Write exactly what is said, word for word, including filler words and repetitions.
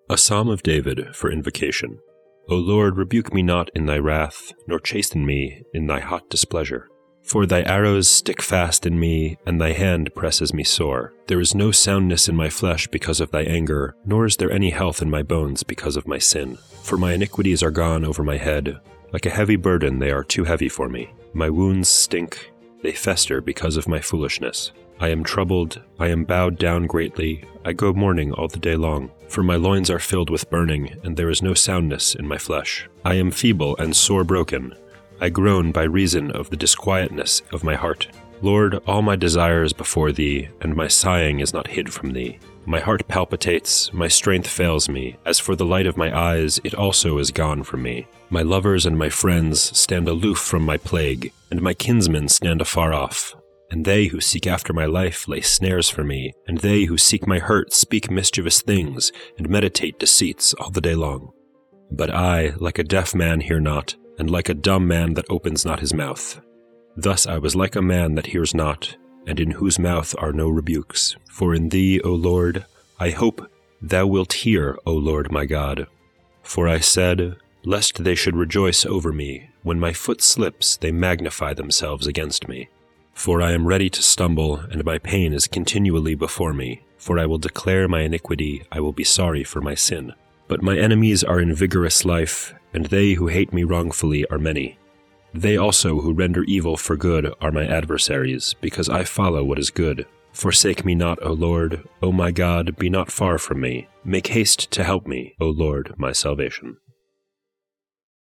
A Psalm of David for Invocation. O Lord, rebuke me not in thy wrath, nor chasten me in thy hot displeasure. For thy arrows stick fast in me, and thy hand presses me sore. There is no soundness in my flesh because of thy anger, nor is there any health in my bones because of my sin. For my iniquities are gone over my head. Like a heavy burden they are too heavy for me. My wounds stink, they fester because of my foolishness. I am troubled, I am bowed down greatly, I go mourning all the day long. For my loins are filled with burning, and there is no soundness in my flesh. I am feeble and sore broken. I groan by reason of the disquietness of my heart. Lord, all my desire is before thee, and my sighing is not hid from thee. My heart palpitates, my strength fails me. As for the light of my eyes, it also is gone from me. My lovers and my friends stand aloof from my plague, and my kinsmen stand afar off. And they who seek after my life lay snares for me, and they who seek my hurt speak mischievous things, and meditate deceits all the day long. But I, like a deaf man, hear not, and like a dumb man that opens not his mouth. Thus I was like a man that hears not, and in whose mouth are no rebukes. For in thee, O Lord, I hope thou wilt hear, O Lord my God. For I said, lest they should rejoice over me, when my foot slips they magnify themselves against me. For I am ready to stumble, and my pain is continually before me. For I will declare my iniquity, I will be sorry for my sin. But my enemies are in vigorous life, and they who hate me wrongfully are many. They also who render evil for good are my adversaries, because I follow what is good. Forsake me not, O Lord, O my God, be not far from me. Make haste to help me, O Lord, my salvation.